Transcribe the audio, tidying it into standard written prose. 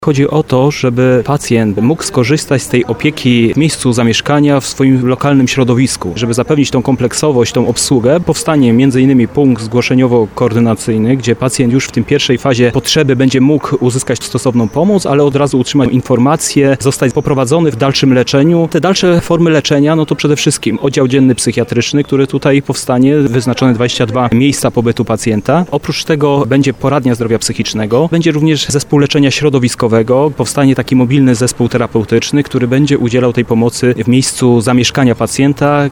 Chodzi o to, żeby pacjent mógł skorzystać z tej opieki w miejscu zamieszkania, w swoim lokalnym środowisku. Żeby zapewnić tą kompleksowość, tą obsługę, powstanie m.in. punkt zgłoszeniowo-koordynacyjny, gdzie pacjent już w tym pierwszej fazie potrzeby będzie mógł uzyskać stosowną pomoc, ale od razu otrzymać informacje, zostać poprowadzony w dalszym leczeniu. Te dalsze formy leczenia, no to przede wszystkim oddział dzienny psychiatryczny, który tutaj powstanie, wyznaczone 22 miejsca pobytu pacjenta. Oprócz tego będzie poradnia zdrowia psychicznego, będzie również zespół leczenia środowiskowego. Powstanie taki mobilny zespół terapeutyczny, który będzie udzielał tej pomocy w miejscu zamieszkania pacjenta.